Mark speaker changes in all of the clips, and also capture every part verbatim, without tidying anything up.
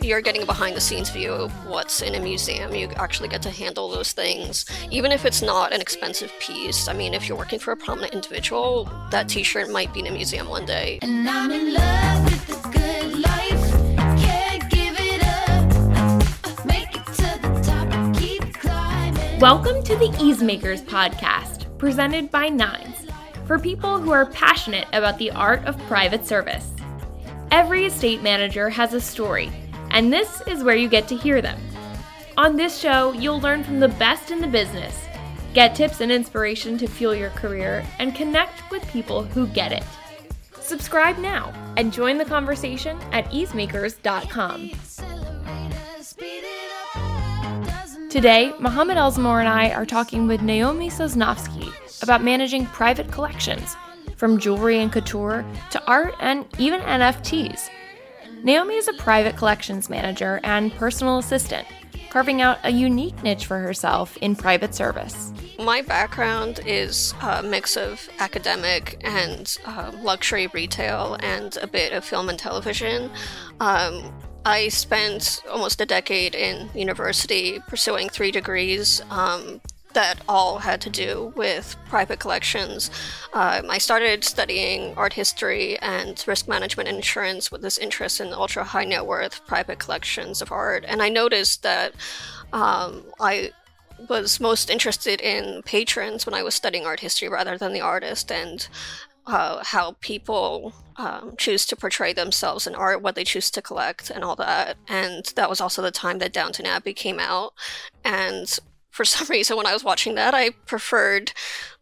Speaker 1: you're getting a behind-the-scenes view of what's in a museum. You actually get to handle those things, even if it's not an expensive piece. I mean, if you're working for a prominent individual, that t-shirt might be in a museum one day.
Speaker 2: And I'm in love with the good life. Can't give it up. Make it to the top, keep climbing.
Speaker 3: Welcome to the Easemakers podcast, presented by Nines, for people who are passionate about the art of private service. Every estate manager has a story, and this is where you get to hear them. On this show, you'll learn from the best in the business, get tips and inspiration to fuel your career, and connect with people who get it. Subscribe now and join the conversation at easemakers dot com. Today, Mohammed Elsmore and I are talking with Naomi Sosnowski about managing private collections, from jewelry and couture to art and even N F Ts. Naomi is a private collections manager and personal assistant, carving out a unique niche for herself in private service.
Speaker 1: My background is a mix of academic and uh, luxury retail and a bit of film and television. Um, I spent almost a decade in university pursuing three degrees um, that all had to do with private collections. Um, I started studying art history and risk management and insurance with this interest in ultra high net worth private collections of art. And I noticed that um, I was most interested in patrons when I was studying art history rather than the artist, and uh, how people um, choose to portray themselves in art, what they choose to collect, and all that. And that was also the time that Downton Abbey came out. And for some reason, when I was watching that, I preferred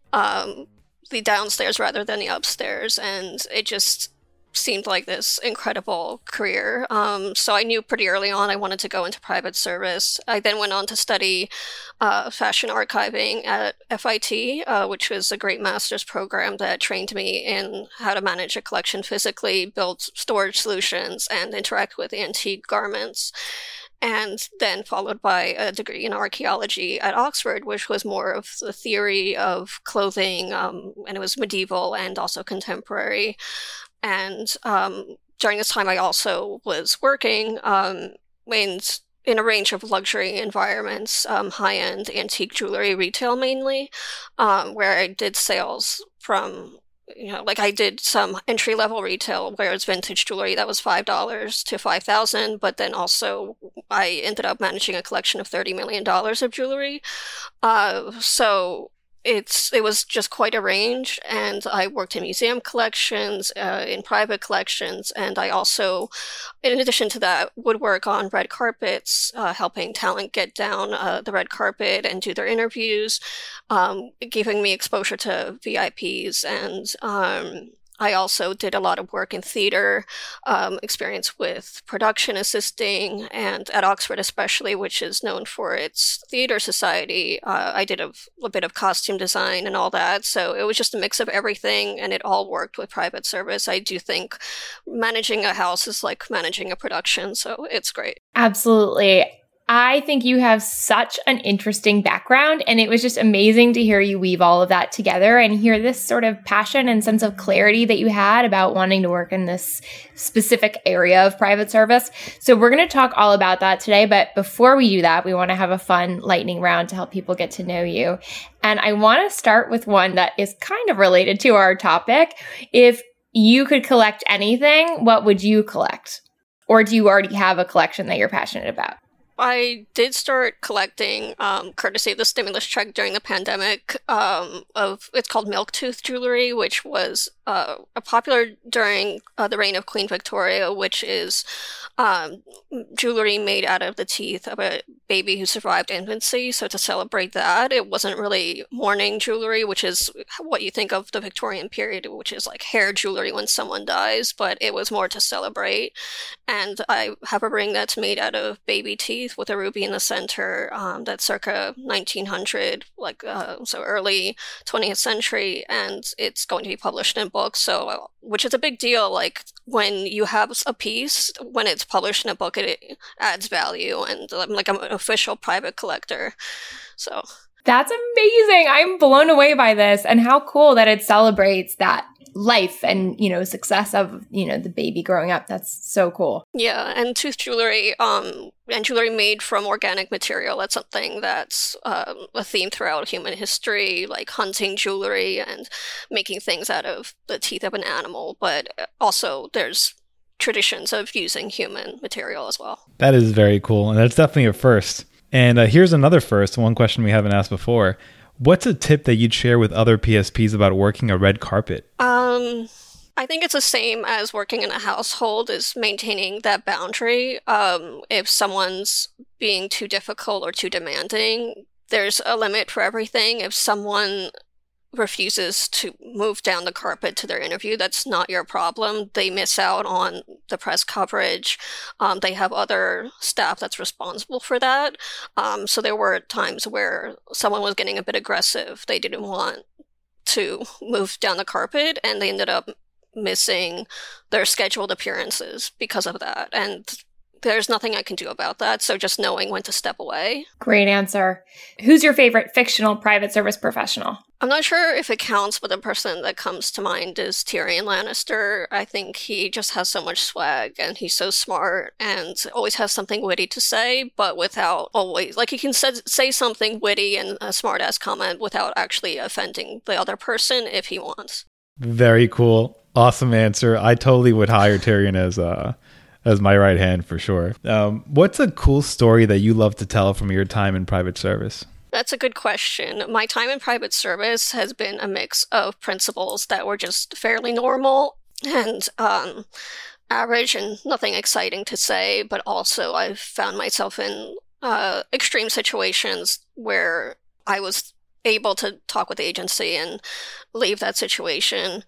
Speaker 1: um, the downstairs rather than the upstairs, and it just seemed like this incredible career. Um, so I knew pretty early on I wanted to go into private service. I then went on to study uh, fashion archiving at F I T, uh, which was a great master's program that trained me in how to manage a collection physically, build storage solutions, and interact with antique garments. And then followed by a degree in archaeology at Oxford, which was more of the theory of clothing, um, and it was medieval and also contemporary. And um, during this time, I also was working um, in, in a range of luxury environments, um, high-end antique jewelry retail mainly, um, where I did sales from, you know, like I did some entry-level retail where it's vintage jewelry that was five dollars to five thousand dollars, but then also I ended up managing a collection of thirty million dollars of jewelry. Uh, so it's it was just quite a range, and I worked in museum collections, uh, in private collections, and I also, in addition to that, would work on red carpets, uh, helping talent get down uh, the red carpet and do their interviews, um, giving me exposure to V I Ps, and um, I also did a lot of work in theater, um, experience with production assisting, and at Oxford especially, which is known for its theater society, uh, I did a, a bit of costume design and all that. So it was just a mix of everything, and it all worked with private service. I do think managing a house is like managing a production, so it's great.
Speaker 3: Absolutely. I think you have such an interesting background, and it was just amazing to hear you weave all of that together and hear this sort of passion and sense of clarity that you had about wanting to work in this specific area of private service. So we're going to talk all about that today, but before we do that, we want to have a fun lightning round to help people get to know you. And I want to start with one that is kind of related to our topic. If you could collect anything, what would you collect? Or do you already have a collection that you're passionate about?
Speaker 1: I did start collecting, um, courtesy of the stimulus check during the pandemic, um, of, it's called milk tooth jewelry, which was uh, popular during uh, the reign of Queen Victoria, which is um, jewelry made out of the teeth of a baby who survived infancy. So to celebrate that, it wasn't really mourning jewelry, which is what you think of the Victorian period, which is like hair jewelry when someone dies, but it was more to celebrate. And I have a ring that's made out of baby teeth with a ruby in the center, um, that's circa nineteen hundred, like uh, so early twentieth century, and it's going to be published in books, so which is a big deal. Like when you have a piece, when it's published in a book, it, it adds value, and I'm like I'm an official private collector, so.
Speaker 3: That's amazing. I'm blown away by this, and how cool that it celebrates that life and, you know, success of, you know, the baby growing up. That's so cool.
Speaker 1: Yeah, and tooth jewelry, um, and jewelry made from organic material, that's something that's um, a theme throughout human history, like hunting jewelry and making things out of the teeth of an animal. But also there's traditions of using human material as well.
Speaker 4: That is very cool. And that's definitely a first. And uh, here's another first, one question we haven't asked before. What's a tip that you'd share with other P S Ps about working a red carpet?
Speaker 1: Um, I think it's the same as working in a household, is maintaining that boundary. Um, if someone's being too difficult or too demanding, there's a limit for everything. If someone refuses to move down the carpet to their interview, that's not your problem. They miss out on the press coverage. Um, they have other staff that's responsible for that. Um, so there were times where someone was getting a bit aggressive. They didn't want to move down the carpet, and they ended up missing their scheduled appearances because of that. And there's nothing I can do about that. So just knowing when to step away.
Speaker 3: Great answer. Who's your favorite fictional private service professional?
Speaker 1: I'm not sure if it counts, but the person that comes to mind is Tyrion Lannister. I think he just has so much swag, and he's so smart and always has something witty to say, but without always, like, he can say, say something witty and a smart-ass comment without actually offending the other person if he wants.
Speaker 4: Very cool. Awesome answer. I totally would hire Tyrion as uh as my right hand for sure. Um, what's a cool story that you love to tell from your time in private service?
Speaker 1: That's a good question. My time in private service has been a mix of principles that were just fairly normal and um, average and nothing exciting to say, but also I've found myself in uh, extreme situations where I was able to talk with the agency and leave that situation.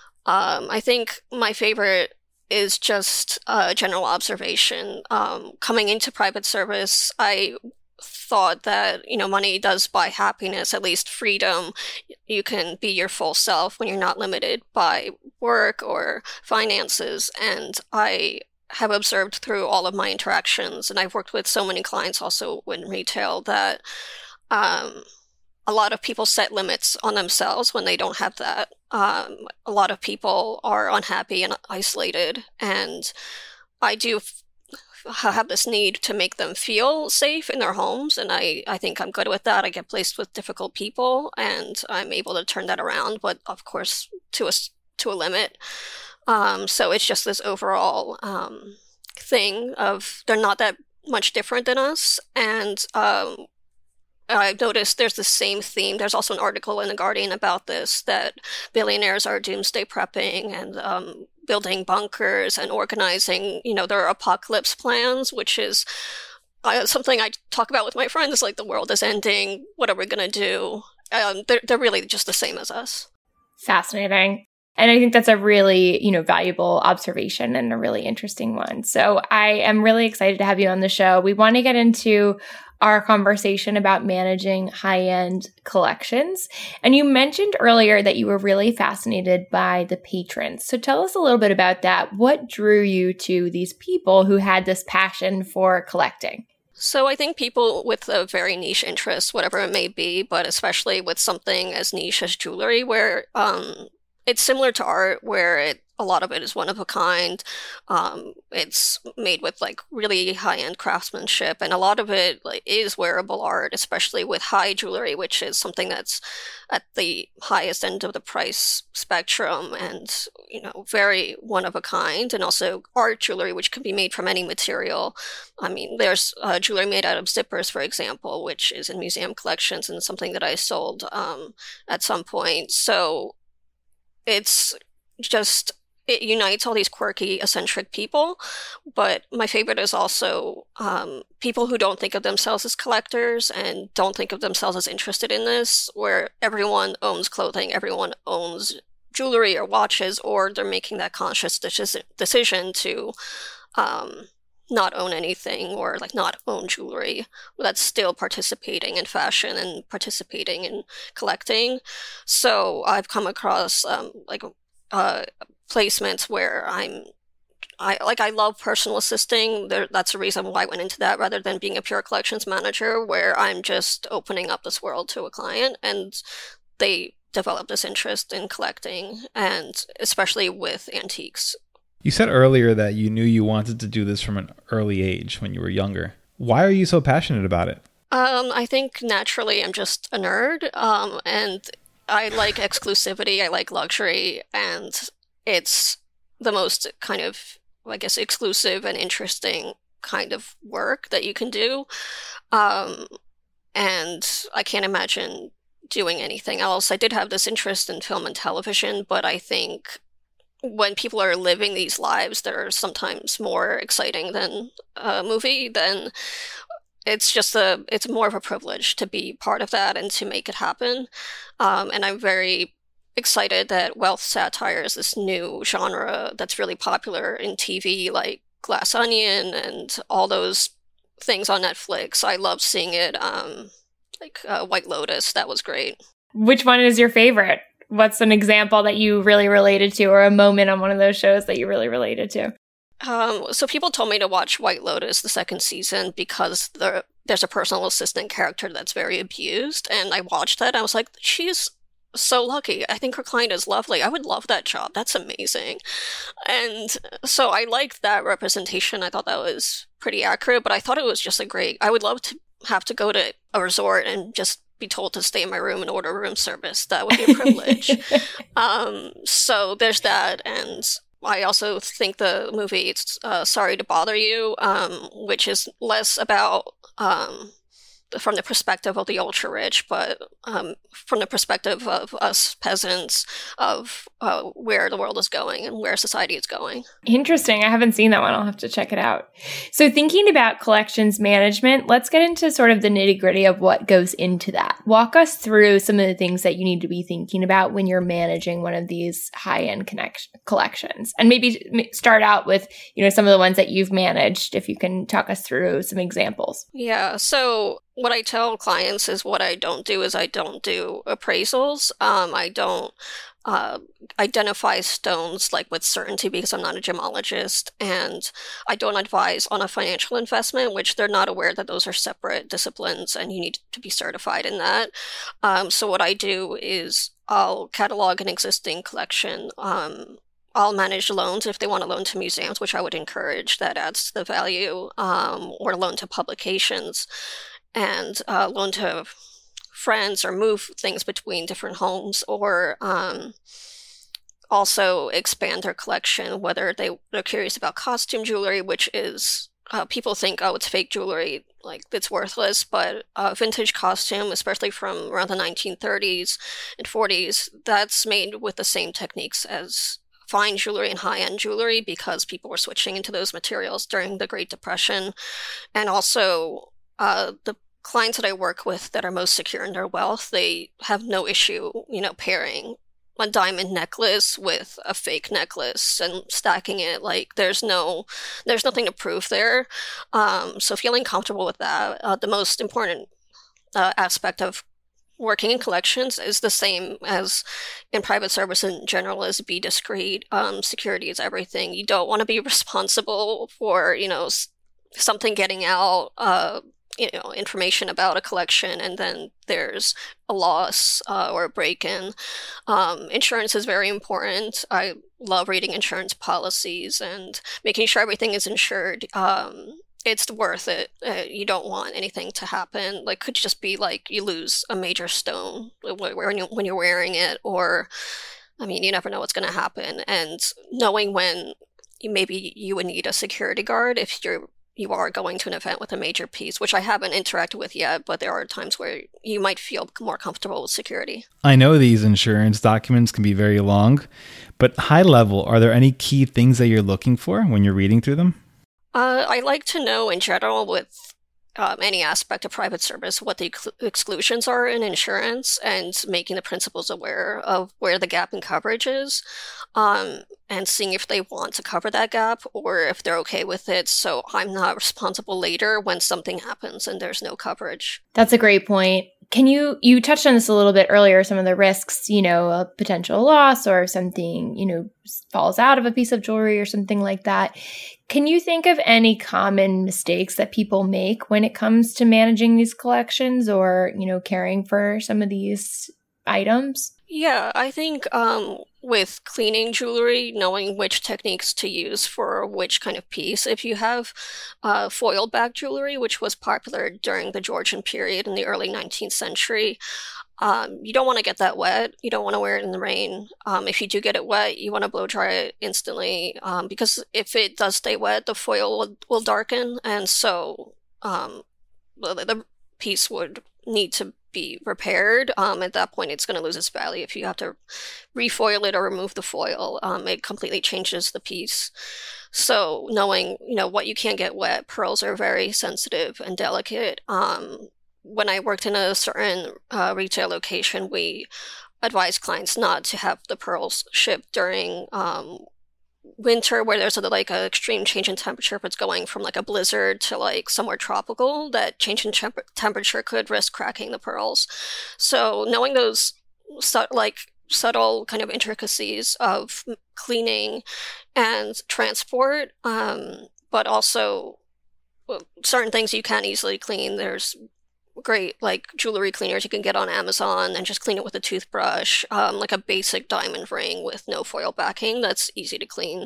Speaker 1: Um, I think my favorite is just a general observation. Um, coming into private service, I thought that, you know, money does buy happiness, at least freedom. You can be your full self when you're not limited by work or finances. And I have observed through all of my interactions, and I've worked with so many clients also in retail, that um, a lot of people set limits on themselves when they don't have that. Um, a lot of people are unhappy and isolated, and I do f- have this need to make them feel safe in their homes, and I, I think I'm good with that. I get placed with difficult people, and I'm able to turn that around, but of course to a, to a limit. Um, so it's just this overall um, thing of they're not that much different than us, and um, I've noticed there's the same theme. There's also an article in The Guardian about this, that billionaires are doomsday prepping and um, building bunkers and organizing, you know, their apocalypse plans, which is uh, something I talk about with my friends, like the world is ending, what are we going to do? Um, they're, they're really just the same as us.
Speaker 3: Fascinating. And I think that's a really, you know, valuable observation and a really interesting one. So I am really excited to have you on the show. We want to get into our conversation about managing high-end collections. And you mentioned earlier that you were really fascinated by the patrons. So tell us a little bit about that. What drew you to these people who had this passion for collecting?
Speaker 1: So I think people with a very niche interest, whatever it may be, but especially with something as niche as jewelry, where um, it's similar to art, where it a lot of it is one of a kind. Um, it's made with like really high-end craftsmanship, and a lot of it like is wearable art, especially with high jewelry, which is something that's at the highest end of the price spectrum, and you know, very one of a kind. And also art jewelry, which can be made from any material. I mean, there's uh, jewelry made out of zippers, for example, which is in museum collections and something that I sold um, at some point. So it's just it unites all these quirky, eccentric people. But my favorite is also um, people who don't think of themselves as collectors and don't think of themselves as interested in this, where everyone owns clothing, everyone owns jewelry or watches, or they're making that conscious de- decision to um, not own anything, or like not own jewelry, that's still participating in fashion and participating in collecting. So I've come across um, like uh, placements where I'm, I like I love personal assisting. There, that's the reason why I went into that rather than being a pure collections manager, where I'm just opening up this world to a client and they developed this interest in collecting, and especially with antiques.
Speaker 4: You said earlier that you knew you wanted to do this from an early age when you were younger. Why are you so passionate about it?
Speaker 1: Um, I think naturally I'm just a nerd, um, and I like exclusivity, I like luxury, and it's the most kind of, I guess, exclusive and interesting kind of work that you can do. Um, and I can't imagine doing anything else. I did have this interest in film and television, but I think when people are living these lives that are sometimes more exciting than a movie, then it's just a, it's more of a privilege to be part of that and to make it happen. Um, and I'm very excited that wealth satire is this new genre that's really popular in T V, like Glass Onion and all those things on Netflix. I love seeing it. Um, like uh, White Lotus, that was great.
Speaker 3: Which one is your favorite? What's an example that you really related to, or a moment on one of those shows that you really related to?
Speaker 1: Um, so people told me to watch White Lotus, the second season, because the, there's a personal assistant character that's very abused. And I watched that. I was like, she's so lucky. I think her client is lovely. I would love that job. That's amazing. And so I liked that representation. I thought that was pretty accurate, but I thought it was just a great, I would love to have to go to a resort and just be told to stay in my room and order room service. That would be a privilege. um, so there's that. And I also think the movie, it's uh, Sorry to Bother You, um, which is less about um, from the perspective of the ultra rich, but um, from the perspective of us peasants, of uh, where the world is going and where society is going.
Speaker 3: Interesting. I haven't seen that one. I'll have to check it out. So thinking about collections management, let's get into sort of the nitty gritty of what goes into that. Walk us through some of the things that you need to be thinking about when you're managing one of these high-end connect- collections. And maybe start out with, you know, some of the ones that you've managed, if you can talk us through some examples.
Speaker 1: Yeah. So what I tell clients is what I don't do is I don't do appraisals. Um, I don't uh, identify stones like with certainty because I'm not a gemologist, and I don't advise on a financial investment, which they're not aware that those are separate disciplines and you need to be certified in that. Um, so what I do is I'll catalog an existing collection. Um, I'll manage loans if they want to loan to museums, which I would encourage. That adds to the value, um, or loan to publications. And uh, loan to friends or move things between different homes, or um, also expand their collection, whether they, they're curious about costume jewelry, which is, uh, people think, oh, it's fake jewelry, like it's worthless, but uh, vintage costume, especially from around the nineteen thirties and forties, that's made with the same techniques as fine jewelry and high-end jewelry because people were switching into those materials during the Great Depression. And also, Uh, the clients that I work with that are most secure in their wealth, they have no issue, you know, pairing a diamond necklace with a fake necklace and stacking it. Like there's no, there's nothing to prove there. Um, so feeling comfortable with that. Uh, the most important uh, aspect of working in collections is the same as in private service in general, is be discreet. Um, security is everything. You don't want to be responsible for, you know, s- something getting out, uh, you know, information about a collection, and then there's a loss uh, or a break-in. Um, insurance is very important. I love reading insurance policies and making sure everything is insured. Um, it's worth it. Uh, you don't want anything to happen. Like, could just be like you lose a major stone when, you, when you're wearing it, or, I mean, you never know what's going to happen. And knowing when you, maybe you would need a security guard if you're you are going to an event with a major piece, which I haven't interacted with yet, but there are times where you might feel more comfortable with security.
Speaker 4: I know these insurance documents can be very long, but high level, are there any key things that you're looking for when you're reading through them?
Speaker 1: Uh, I like to know in general with um, any aspect of private service what the ex- exclusions are in insurance, and making the principals aware of where the gap in coverage is. Um, and seeing if they want to cover that gap or if they're okay with it, so I'm not responsible later when something happens and there's no coverage.
Speaker 3: That's a great point. Can you, you touched on this a little bit earlier, some of the risks, you know, a potential loss or something, you know, falls out of a piece of jewelry or something like that. Can you think of any common mistakes that people make when it comes to managing these collections or, you know, caring for some of these items?
Speaker 1: Yeah, I think um, with cleaning jewelry, knowing which techniques to use for which kind of piece. If you have uh, foil back jewelry, which was popular during the Georgian period in the early nineteenth century, um, you don't want to get that wet. You don't want to wear it in the rain. Um, if you do get it wet, you want to blow dry it instantly um, because if it does stay wet, the foil will, will darken, and so um, the, the piece would need to be repaired. Um, at that point, it's going to lose its value. If you have to refoil it or remove the foil, um, it completely changes the piece. So knowing, you know, what you can't get wet, pearls are very sensitive and delicate. Um, when I worked in a certain uh, retail location, we advised clients not to have the pearls shipped during um, winter where there's a, like an extreme change in temperature. If it's going from like a blizzard to like somewhere tropical, that change in temp- temperature could risk cracking the pearls. So knowing those su- like subtle kind of intricacies of cleaning and transport, um, but also well, certain things you can't easily clean. There's great like jewelry cleaners you can get on Amazon and just clean it with a toothbrush, um, like a basic diamond ring with no foil backing. That's easy to clean.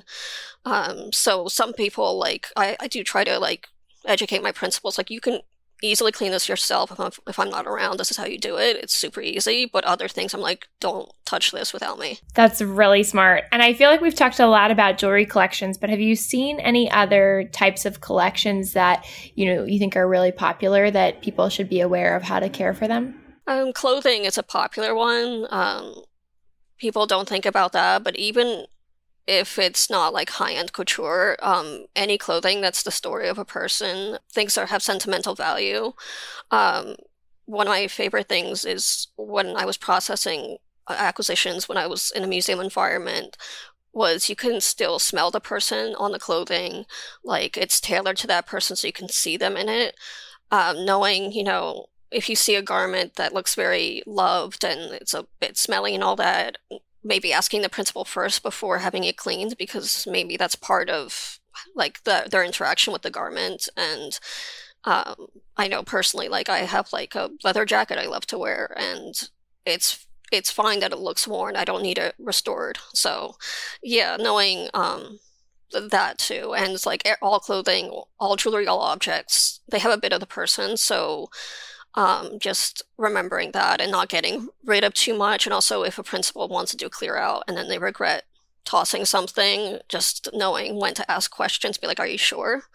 Speaker 1: Um, so some people like I, I do try to like educate my principals. Like you can easily clean this yourself if I'm, if I'm not around. This is how you do it. It's super easy. But other things I'm like, don't touch this without me.
Speaker 3: That's really smart. And I feel like we've talked a lot about jewelry collections, but have you seen any other types of collections that, you know, you think are really popular that people should be aware of how to care for them?
Speaker 1: Um, clothing is a popular one. Um, people don't think about that, but even if it's not like high-end couture, um, any clothing that's the story of a person, things that have sentimental value. Um, one of my favorite things is when I was processing acquisitions, when I was in a museum environment, was you can still smell the person on the clothing, like it's tailored to that person so you can see them in it. Um, knowing, you know, if you see a garment that looks very loved and it's a bit smelly and all that, maybe asking the principal first before having it cleaned, because maybe that's part of like the, their interaction with the garment. And um, I know personally, like I have like a leather jacket I love to wear, and it's it's fine that it looks worn. I don't need it restored. So yeah, knowing um, that too. And it's like all clothing, all jewelry, all objects, they have a bit of the person. So Um, just remembering that and not getting rid of too much. And also if a principal wants to do clear out and then they regret tossing something, just knowing when to ask questions, be like, are you sure?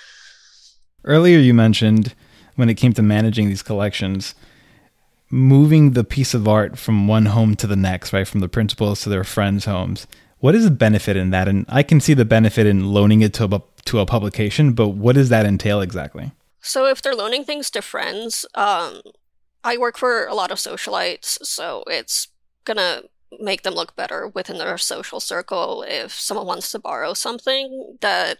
Speaker 4: Earlier you mentioned when it came to managing these collections, moving the piece of art from one home to the next, right? From the principals to their friends' homes. What is the benefit in that? And I can see the benefit in loaning it to a, to a publication, but what does that entail exactly?
Speaker 1: So if they're loaning things to friends, um, I work for a lot of socialites, so it's gonna make them look better within their social circle if someone wants to borrow something that,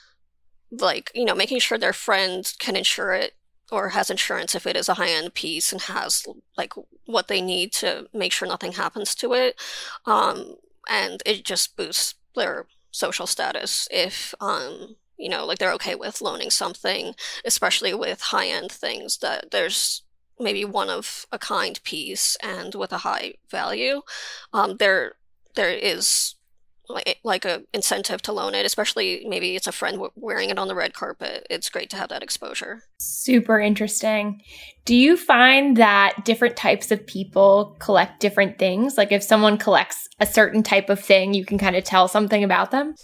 Speaker 1: like, you know, making sure their friend can insure it or has insurance if it is a high-end piece and has, like, what they need to make sure nothing happens to it. Um, and it just boosts their social status if, um, you know, like they're okay with loaning something, especially with high-end things that there's maybe one of a kind piece and with a high value. Um, there, there is like, like a incentive to loan it, especially maybe it's a friend w- wearing it on the red carpet. It's great to have that exposure.
Speaker 3: Super interesting. Do you find that different types of people collect different things? Like if someone collects a certain type of thing, you can kind of tell something about them?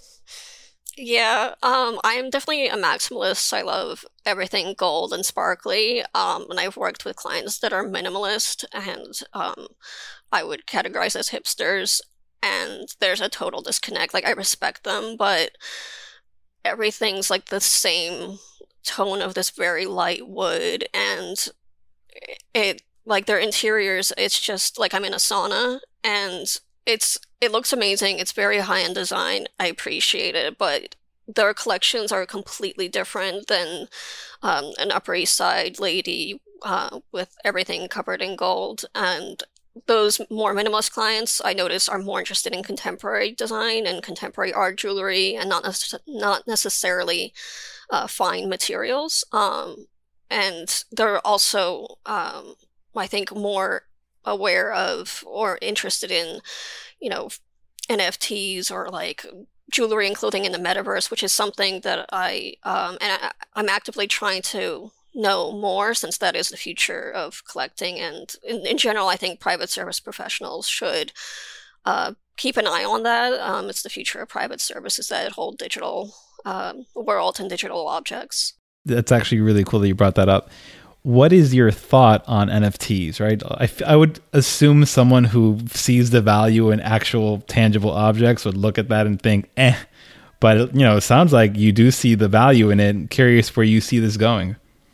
Speaker 1: Yeah, um, I'm definitely a maximalist. I love everything gold and sparkly. Um, and I've worked with clients that are minimalist, and um, I would categorize as hipsters. And there's a total disconnect. Like I respect them, but everything's like the same tone of this very light wood, and it like their interiors. It's just like I'm in a sauna, and it's it looks amazing. It's very high-end design. I appreciate it, but their collections are completely different than um, an Upper East Side lady uh, with everything covered in gold. And those more minimalist clients, I notice, are more interested in contemporary design and contemporary art jewelry, and not necess- not necessarily uh, fine materials. Um, and they're also, um, I think, more aware of or interested in, you know, N F Ts or like jewelry and clothing in the metaverse, which is something that I um, and I, I'm actively trying to know more, since that is the future of collecting. And in, in general, I think private service professionals should uh, keep an eye on that. Um, it's the future of private services, that whole digital um, world and digital objects.
Speaker 4: That's actually really cool that you brought that up. What is your thought on N F Ts, right? I, f- I would assume someone who sees the value in actual tangible objects would look at that and think, eh. But, you know, it sounds like you do see the value in it. I'm curious where you see this going.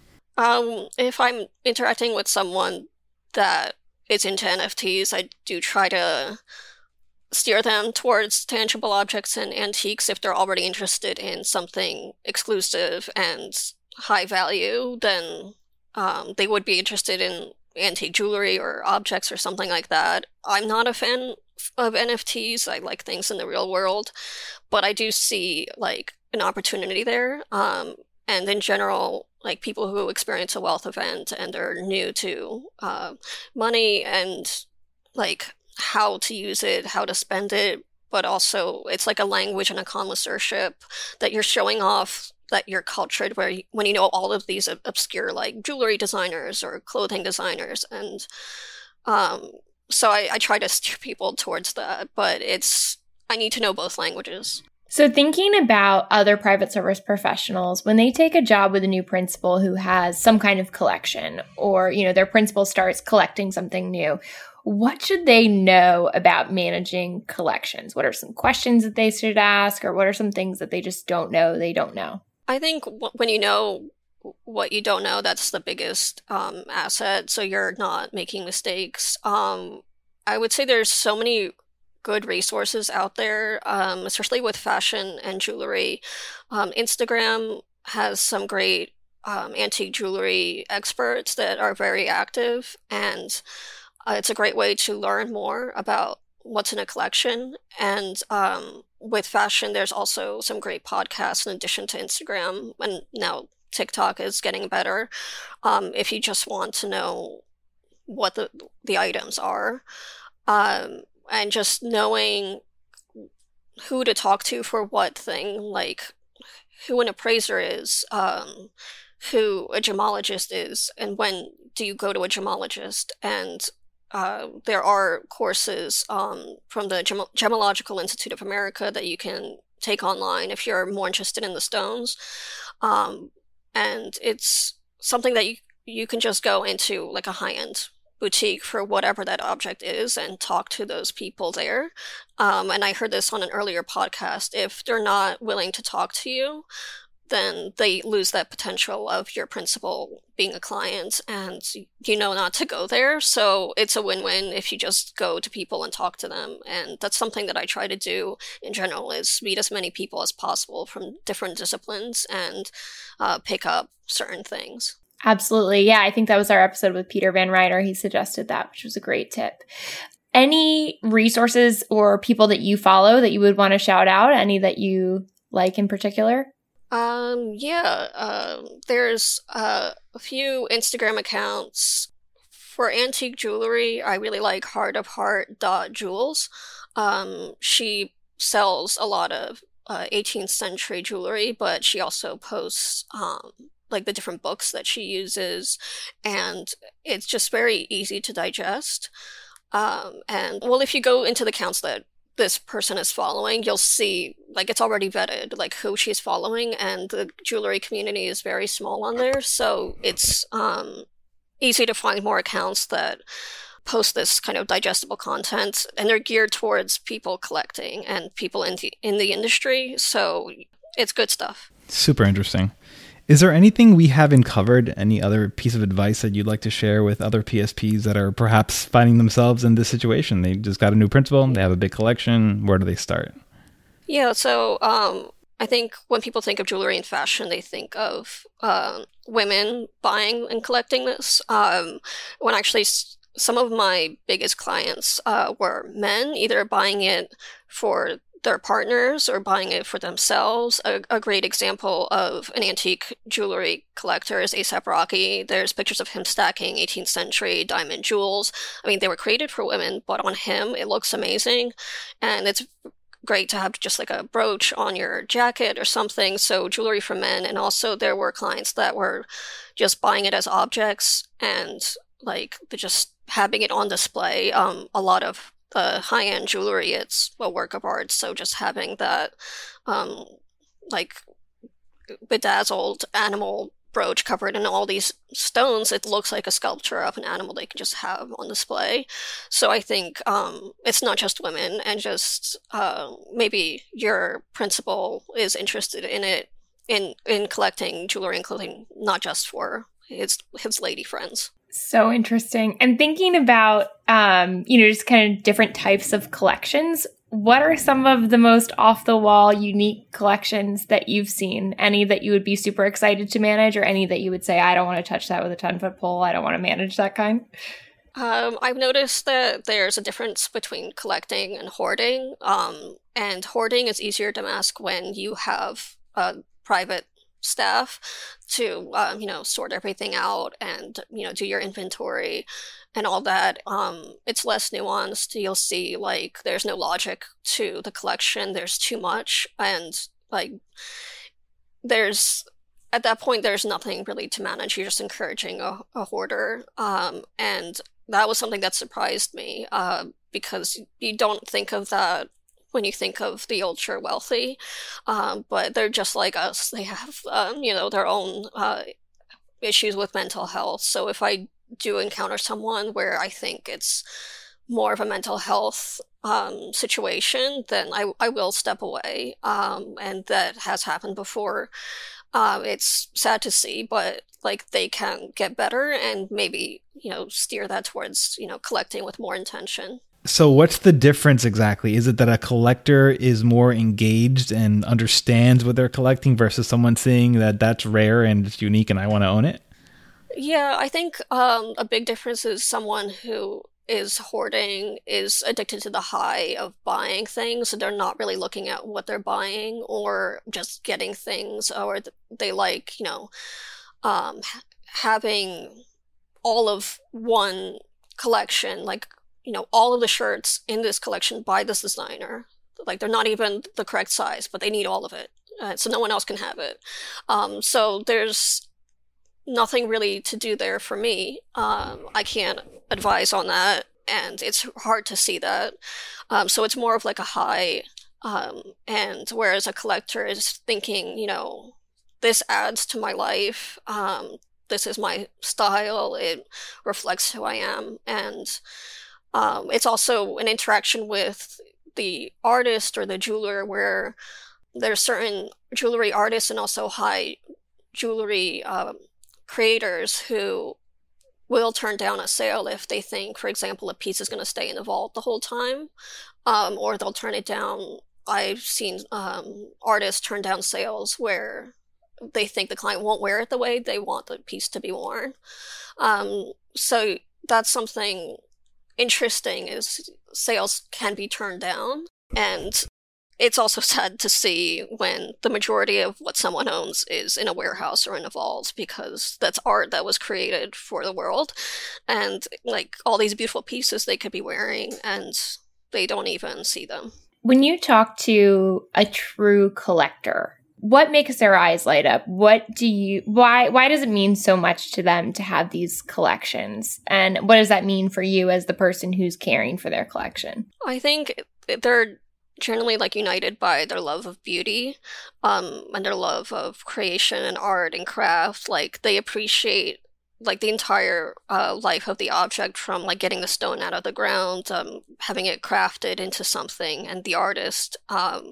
Speaker 1: Um, if I'm interacting with someone that is into N F Ts, I do try to steer them towards tangible objects and antiques. If they're already interested in something exclusive and high value, then Um, they would be interested in antique jewelry or objects or something like that. I'm not a fan of N F Ts. I like things in the real world, but I do see like an opportunity there. Um, and in general, like people who experience a wealth event and are new to uh, money and like how to use it, how to spend it, but also it's like a language and a connoisseurship that you're showing off that you're cultured, where you, when you know all of these obscure like jewelry designers or clothing designers. And um, so I, I try to steer people towards that, but it's, I need to know both languages.
Speaker 3: So thinking about other private service professionals, when they take a job with a new principal who has some kind of collection, or, you know, their principal starts collecting something new, what should they know about managing collections? What are some questions that they should ask, or what are some things that they just don't know they don't know?
Speaker 1: I think w- when you know what you don't know, that's the biggest um, asset, so you're not making mistakes. Um, I would say there's so many good resources out there, um, especially with fashion and jewelry. Um, Instagram has some great um, antique jewelry experts that are very active, and uh, it's a great way to learn more about what's in a collection. And um, with fashion, there's also some great podcasts in addition to Instagram, and now TikTok is getting better. Um, if you just want to know what the the items are, um, and just knowing who to talk to for what thing, like who an appraiser is, um, who a gemologist is, and when do you go to a gemologist. And Uh, there are courses um, from the Gem- Gemological Institute of America that you can take online if you're more interested in the stones. Um, and it's something that you, you can just go into like a high-end boutique for whatever that object is and talk to those people there. Um, and I heard this on an earlier podcast. If they're not willing to talk to you, then they lose that potential of your principal being a client, and you know not to go there. So it's a win-win if you just go to people and talk to them. And that's something that I try to do in general, is meet as many people as possible from different disciplines and uh, pick up certain things.
Speaker 3: Absolutely. Yeah, I think that was our episode with Peter Van Ryder. He suggested that, which was a great tip. Any resources or people that you follow that you would want to shout out? Any that you like in particular?
Speaker 1: Um, yeah, uh, there's uh, a few Instagram accounts. For antique jewelry, I really like heart of heart dot jewels. Um, she sells a lot of uh, eighteenth century jewelry, but she also posts um, like the different books that she uses, and it's just very easy to digest. Um, and well, if you go into the accounts that this person is following, you'll see like it's already vetted, like who she's following, and the jewelry community is very small on there, so it's um, easy to find more accounts that post this kind of digestible content, and they're geared towards people collecting and people in the, in the industry, so it's good stuff.
Speaker 4: Super interesting. Is there anything we haven't covered? Any other piece of advice that you'd like to share with other P S Ps that are perhaps finding themselves in this situation? They just got a new principal, they have a big collection. Where do they start?
Speaker 1: Yeah, so um, I think when people think of jewelry and fashion, they think of uh, women buying and collecting this. Um, when actually s- some of my biggest clients uh, were men, either buying it for their partners or buying it for themselves. A, a great example of an antique jewelry collector is A$AP Rocky. There's pictures of him stacking eighteenth century diamond jewels. I mean, they were created for women, but on him, it looks amazing. And it's great to have just like a brooch on your jacket or something. So jewelry for men. And also there were clients that were just buying it as objects and like just having it on display. Um, a lot of the high-end jewelry, it's a work of art. So just having that um, like bedazzled animal brooch covered in all these stones, it looks like a sculpture of an animal they can just have on display. So I think um, it's not just women, and just uh, maybe your principal is interested in it, in in collecting jewelry and clothing, not just for his his lady friends.
Speaker 3: So interesting. And thinking about, um, you know, just kind of different types of collections, what are some of the most off-the-wall, unique collections that you've seen? Any that you would be super excited to manage, or any that you would say, I don't want to touch that with a ten-foot pole, I don't want to manage that kind?
Speaker 1: Um, I've noticed that there's a difference between collecting and hoarding. Um, and hoarding is easier to mask when you have a private staff to um, you know, sort everything out and, you know, do your inventory and all that. Um, it's less nuanced. You'll see like there's no logic to the collection. There's too much, and like there's at that point there's nothing really to manage. You're just encouraging a, a hoarder, um, and that was something that surprised me uh, because you don't think of that when you think of the ultra wealthy, um, but they're just like us. They have, um, you know, their own uh, issues with mental health. So if I do encounter someone where I think it's more of a mental health um, situation, then I, I will step away. Um, and that has happened before. Uh, it's sad to see, but like they can get better and maybe, you know, steer that towards, you know, collecting with more intention.
Speaker 4: So what's the difference exactly? Is it that a collector is more engaged and understands what they're collecting versus someone seeing that that's rare and it's unique and I want to own it?
Speaker 1: Yeah, I think um, a big difference is someone who is hoarding is addicted to the high of buying things. So they're not really looking at what they're buying or just getting things, or they like, you know, um, having all of one collection, like, you know, all of the shirts in this collection by this designer. Like, they're not even the correct size, but they need all of it. Uh, so no one else can have it. Um, so there's nothing really to do there for me. Um, I can't advise on that, and it's hard to see that. Um, so it's more of like a high, um, and whereas a collector is thinking, you know, this adds to my life, um, this is my style, it reflects who I am, and um, it's also an interaction with the artist or the jeweler where there's certain jewelry artists and also high jewelry um, creators who will turn down a sale if they think, for example, a piece is going to stay in the vault the whole time, um, or they'll turn it down. I've seen um, artists turn down sales where they think the client won't wear it the way they want the piece to be worn. Um, so that's something interesting, is sales can be turned down. And it's also sad to see when the majority of what someone owns is in a warehouse or in a vault, because that's art that was created for the world. And like all these beautiful pieces they could be wearing, and they don't even see them.
Speaker 3: When you talk to a true collector, what makes their eyes light up? What do you, why, why does it mean so much to them to have these collections? And what does that mean for you as the person who's caring for their collection?
Speaker 1: I think they're generally like united by their love of beauty, um, and their love of creation and art and craft. Like they appreciate like the entire uh, life of the object, from like getting the stone out of the ground, um, having it crafted into something, and the artist. Um,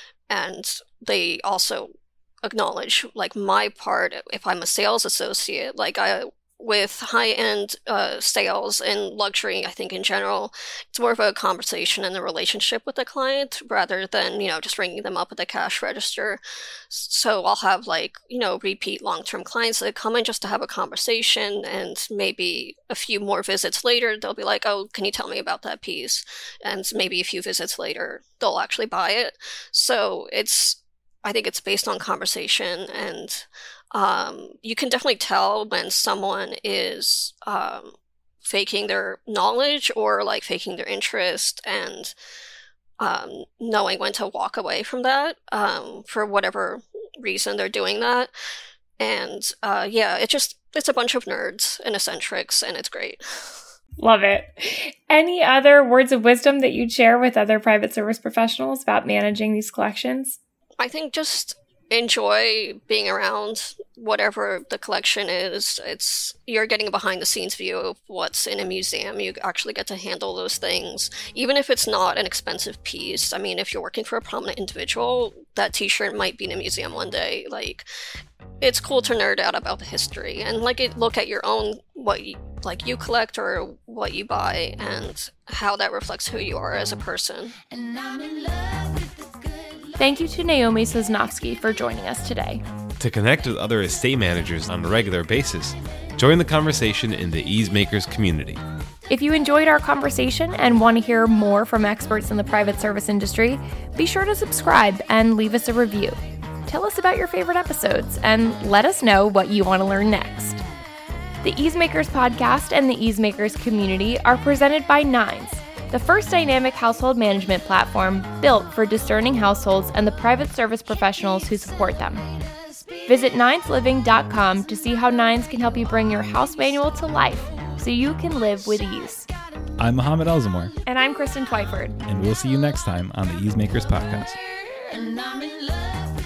Speaker 1: and they also acknowledge like my part. If I'm a sales associate, like I with high-end uh, sales and luxury, I think in general, it's more of a conversation and a relationship with the client rather than, you know, just ringing them up at the cash register. So I'll have like, you know, repeat long-term clients that come in just to have a conversation, and maybe a few more visits later, they'll be like, oh, can you tell me about that piece? And maybe a few visits later, they'll actually buy it. So it's, I think it's based on conversation, and um, you can definitely tell when someone is um, faking their knowledge or like faking their interest, and um, knowing when to walk away from that um, for whatever reason they're doing that. And uh, yeah, it just, it's a bunch of nerds and eccentrics, and it's great.
Speaker 3: Love it. Any other words of wisdom that you'd share with other private service professionals about managing these collections?
Speaker 1: I think just enjoy being around whatever the collection is. It's, you're getting a behind the scenes view of what's in a museum. You actually get to handle those things, even if it's not an expensive piece. I mean, if you're working for a prominent individual, that t-shirt might be in a museum one day. Like, it's cool to nerd out about the history and like it, look at your own, what you, like you collect or what you buy, and how that reflects who you are as a person.
Speaker 2: And I'm in love with the good life.
Speaker 3: Thank you to Naomi Sosnowski for joining us today.
Speaker 5: To connect with other estate managers on a regular basis, join the conversation in the Easemakers community.
Speaker 3: If you enjoyed our conversation and want to hear more from experts in the private service industry, be sure to subscribe and leave us a review. Tell us about your favorite episodes and let us know what you want to learn next. The Easemakers podcast and the Easemakers community are presented by Nines, the first dynamic household management platform built for discerning households and the private service professionals who support them. Visit nines living dot com to see how Nines can help you bring your house manual to life so you can live with ease.
Speaker 4: I'm Mohammed Elzamor,
Speaker 3: And I'm Kristen Twyford.
Speaker 4: and we'll see you next time on the Easemakers podcast.
Speaker 2: And I'm in love with